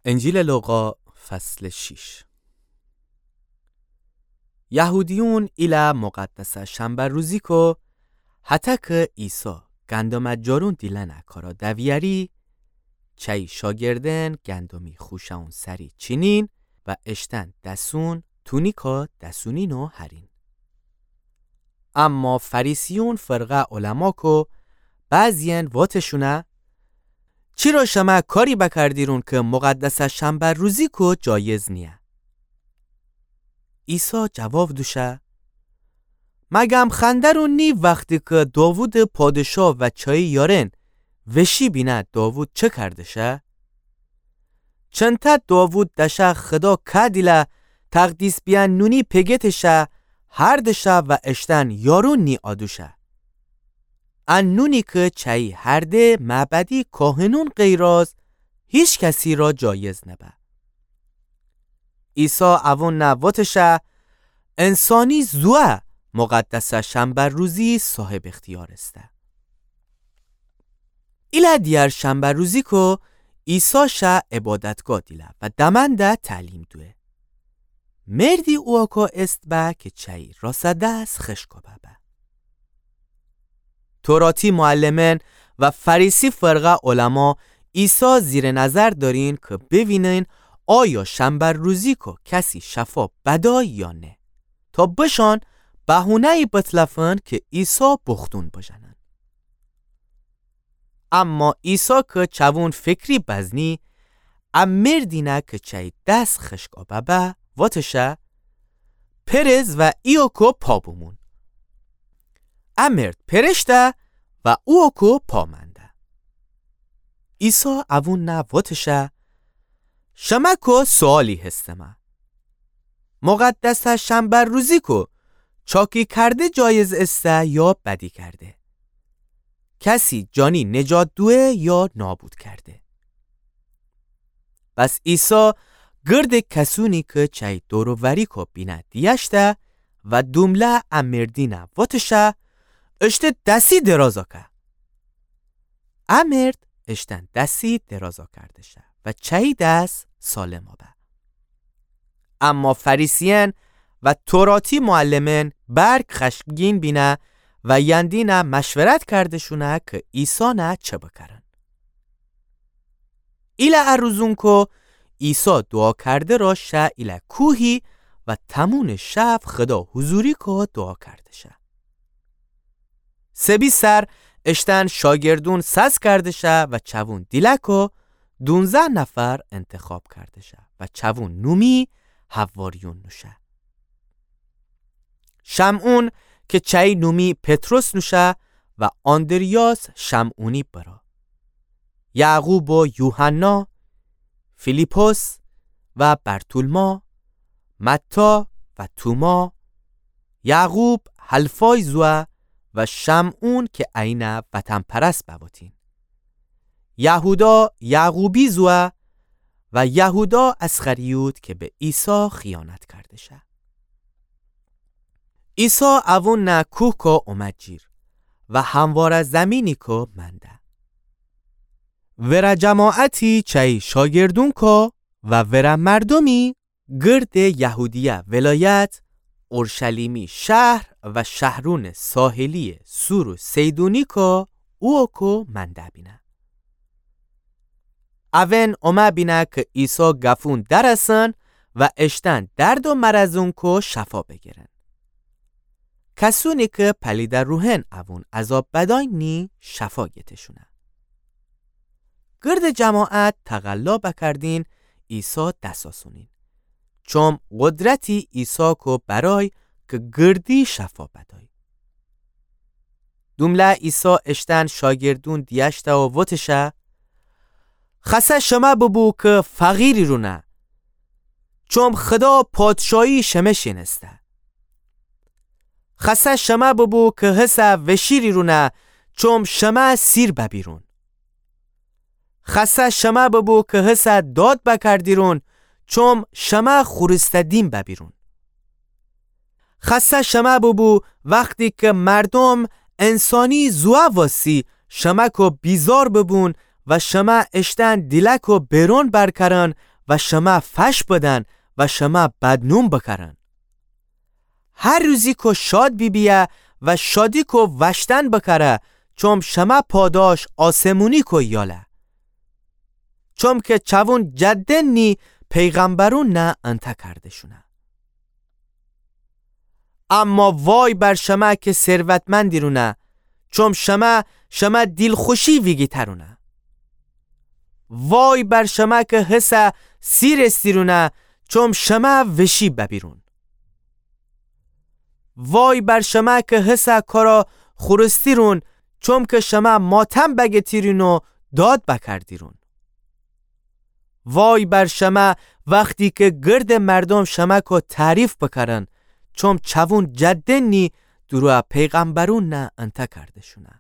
انجیل لوقا فصل 6. یهودیون ایلا مقدسه شنبه روزی که حتی که عیسی گندم جارون دیلنه کارا دویاری چای شاگردن گندمی خوشون سری چینین و اشتن دسون تونیکا دسونینو هرین. اما فریسیون فرقه علما که بعضین واتشونه چی را شما کاری بکردیرون که مقدسه شنبه روزی که جایز نیه؟ عیسی جواب دوشه مگم خندرون نی وقتی که داوود پادشاه و چای یارن وشی بینه داوود چه کردشه؟ چنته داوود دشه خدا کدیله تقدیس بیان نونی پگتشه هر دشه و اشتن یارون نی آدوشه. ان نونی که چای هرده معبدی کاهنون غیراز هیچ کسی را جایز نبه. عیسی اوون نواتشه انسانی زوه مقدسه شنبه روزی صاحب اختیار استه. ایلا دیار شنبه روزی که عیسی شه عبادتگاه دیله و دمنده تعلیم دوه. مردی اوکا است به که چای راسده از خشکا ببه. توراتی معلمین و فریسی فرقه علما عیسی زیر نظر دارین که ببینین آیا شنبه روزی که کسی شفا بدای یا نه تا بشان بهونه‌ای بطلفن که عیسی بختون بجنن. اما عیسی که چوون فکری بزنی مردینه که چای دست خشکا ببه واتشه پرز و ایوکو پا بومون. مرد پرشته و اوکو پا منده. عیسی اوون نواتشه شما که سوالی هستمه مقدسه شنبه روزی که چاکی کرده جایز استه یا بدی کرده؟ کسی جانی نجات دوه یا نابود کرده؟ بس عیسی گرد کسونی که چای دوروری که بینه دیشته و دومله امردینه واتشه اشته دستی درازا که. امرد اشتن دستی درازا کرده شه و چای دست سالم آبه. اما فریسیان و توراتی معلمین برگ خشمگین بینه و یندینه مشورت کرده شونه که عیسی نه چه بکرن. ایلا اروزون که عیسی دعا کرده را شه ایلا کوهی و تمون شب خدا حضوری که دعا کرده شه. سبی سر اشتن شاگردون سز کرده شه و چوون دیلکو 12 نفر انتخاب کرده شه و چوون نومی حواریون نوشه. شمعون که چای نومی پتروس نوشه و آندریاس شمعونی برا. یعقوب و یوحنا، فیلیپوس و برتولما، متا و توما، یعقوب حلفای زوه و شمعون که عین وطن پرست بواتین، یهودا یعقوبی زوه و یهودا اسخریوت که به عیسی خیانت کرده شه. عیسی اوون نه کوه که اومد جیر و هموار زمینی که منده. ورا جماعتی چای شاگردون که و ورا مردمی گرد یهودیه ولایت اورشلیمی شهر و شهرون ساحلی سور و سیدونی که اوکو منده بینه. اون اومه بینه که عیسی گفون درسن و اشتن درد و مرزون که شفا بگیرن. کسونی که پلید روحن اوون عذاب بداینی شفا گتشونه. گرد جماعت تقلا بکردین عیسی دستاسونین. چون قدرتی عیسی که برای که گردی شفا بدای. دومله عیسی اشتن شاگردون دیشته و واتشه خسته شما ببو که فقیری رو نه چون خدا پادشاهی شما شنسته. خسته شما ببو که حسه وشیری رو نه چون شما سیر ببیرون. خسته شما ببو که حسه داد بکردیرون چون شما خورستدین ببیرون. خسته شما ببو وقتی که مردم انسانی زوه واسی شما که بیزار ببون و شما اشتن دیلک و برون برکرن و شما فش بدن و شما بدنوم بکرن. هر روزی که شاد بیبیه و شادی که وشتن بکره، چون شما پاداش آسمونی که یاله. چون که چون جدن نی پیغمبرون نه انت کرده شونه. اما وای بر شما که ثروتمندی رونه، چون شما دلخوشی ویگی ترونه. وای بر شما که حسه سیر استیرونه، چون شما وشی ببیرون. وای بر شما که حسه کارا خورستیرون، چون که شما ماتم بگتیرین و داد بکردیرون. وای بر شما وقتی که گرد مردم شما که تعریف بکرن، چون چون جدنی درو پیغمبرون نه انت کرده شونه.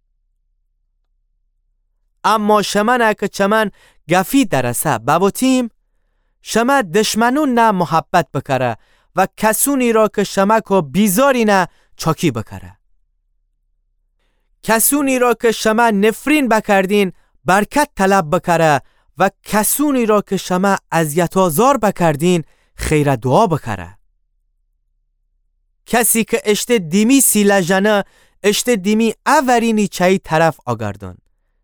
اما شما نه که چمن گفی درسه بابتیم، شما دشمنون نه محبت بکره و کسونی را که شما که بیزاری نه چاکی بکره. کسونی را که شما نفرین بکردین برکت طلب بکره و کسونی را که شما اذیت آزار بکردین خیر دعا بکره. کسی که اشته دیمی سیله جنه اشته دیمی اورینی چایی طرف آگردن.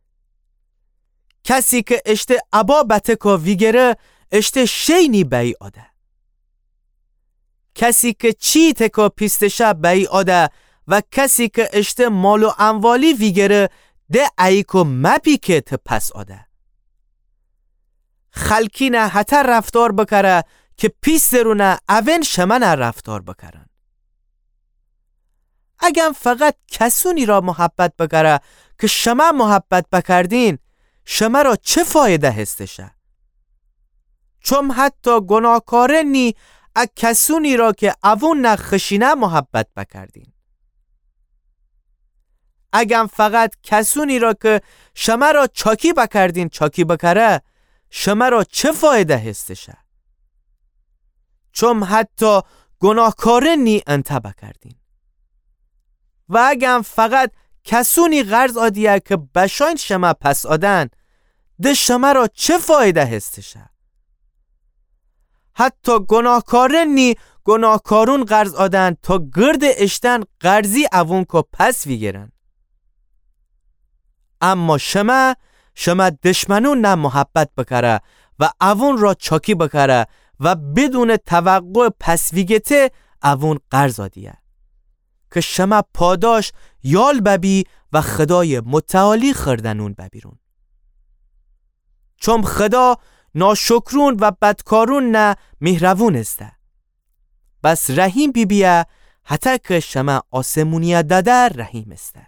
کسی که اشته ابا بته ویگره اشته شینی بی آده. کسی که چی تکا پیستشه بی آده و کسی که اشته مال و اموالی ویگره ده ایکو مپی که پس آده. خلکی نه حتی رفتار بکره که پیست رونه اون شما نه رفتار بکرن. اگم فقط کسونی را محبت بکره که شما محبت بکردین، شما را چه فایده هستشه؟ چون حتی گناهکارنی اگ کسونی را که اون نخشینه محبت بکردین. اگم فقط کسونی را که شما را چاکی بکردین چاکی بکره، شما را چه فایده هستشه؟ چون حتی گناهکارنی انت بکردین. و اگم فقط کسونی غرض آدیه که بشاین شما پس آدن، ده شما را چه فایده هستشه؟ حتی گناهکارنی گناهکارون غرض آدن تا گرد اشتن غرضی اوون که پس ویگرن. اما شما دشمنون نه محبت بکره و اوون را چاکی بکره و بدون توقع پس ویگته اوون غرض آدیه که شما پاداش یال ببی و خدای متعالی خردنون ببیرون. چون خدا ناشکرون و بدکارون نه مهربون استه. بس رحیم بیبیه حتی که شما آسمونیه دادر رحیم استه.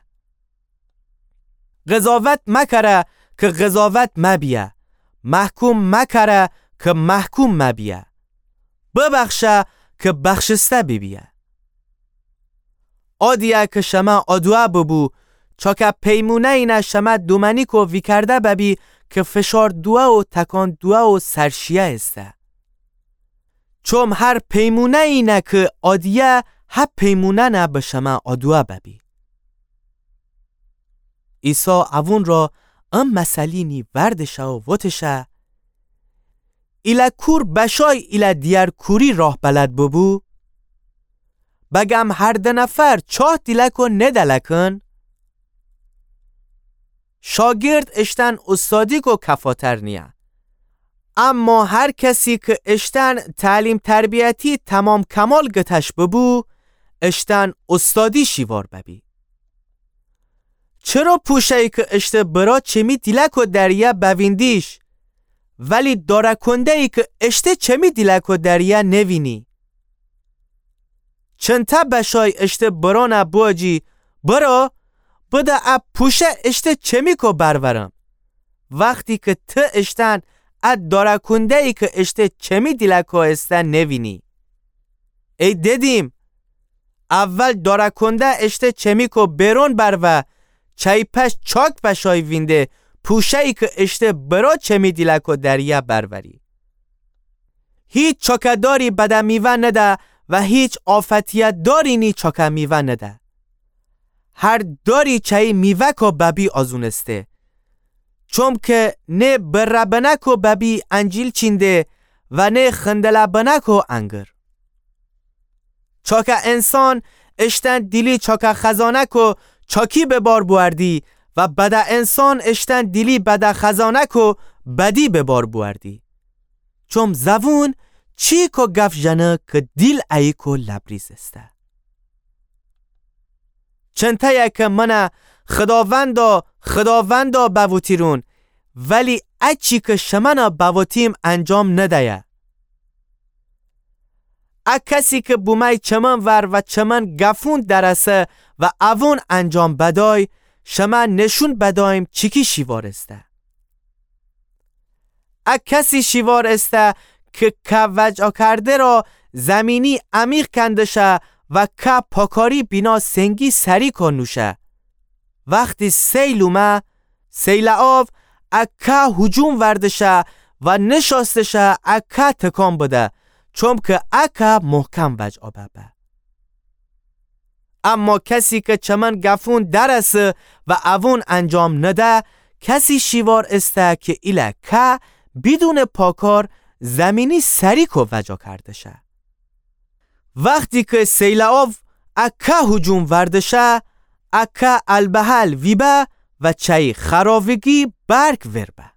قضاوت مکره که قضاوت مبیه، محکوم مکره که محکوم مبیه، ببخشه که بخشسته بیبیه. آدیه که شما آدوه ببو، چا که پیمونه اینه شما دومنی که وی کرده ببی که فشار دوه و تکان دوه و سرشیه استه. چون هر پیمونه اینه که آدیه هر پیمونه نه به شما آدوه ببی. عیسی اوون را ام مسلینی وردشه و وطشه، ایله کور بشای ایله دیار کوری راه بلد ببو، بگم هر ده نفر چاه دیلک و ندلکن. شاگرد اشتن استادی کو کفاتر نیه، اما هر کسی که اشتن تعلیم تربیتی تمام کمال گتش ببو اشتن استادی شیوار ببی. چرا پوشه ای که اشته برا چمی دیلک و دریه بویندیش ولی دارکنده ای که اشته چمی دیلک و دریه نوینی؟ چند تا بشای اشته برا نبواجی برا بده اب پوشه اشته چمی کو برورم وقتی که ته اشتن اد دارکنده ای که اشته چمی دیلک و استه نوینی. ای دیدیم اول دارکنده اشته چمی کو برون برو چای پش چاک بشای وینده پوشه ای که اشته برا چمی دیلک و دریه بروری. هیچ چاکداری بده میوه نده و هیچ آفتیت داری نی چاکه میوه نده. هر داری چای میوه که ببی آزونسته، چون که نه بربنک و ببی انجیل چینده و نه خندلبنک و انگر. چاکه انسان اشتن دیلی چاکه خزانک و چاکی به بار بوردی و بده انسان اشتن دیلی بده خزانک و بدی به بار بوردی. چون زبون چی که گف جنه که دیل ایکو لبریز استه. چنته که منه خداوندا بوتیرون ولی اچی که شمنا بوتیم انجام ندهیه. کسی که بومی چمن ور و چمن گفون درسه و اوون انجام بدای شما نشون بدایم چیکی شیوار استه. کسی شیوار استه که وجع کرده را زمینی عمیق کندشه و که پاکاری بینا سنگی سری کنوشه. وقتی سیل اومه سیل آب اکه هجوم وردشه و نشاستشه اکه تکان بده چون که اکه محکم وجع آبه. اما کسی که چمن گفون درسه و اوون انجام نده کسی شیوار استه که ایله که بدون پاکار زمینی سری که وجع کرده شه. وقتی که سیل آب اکه هجوم وردشه اکه البهل ویبه و چای خراوگی برگ وربه.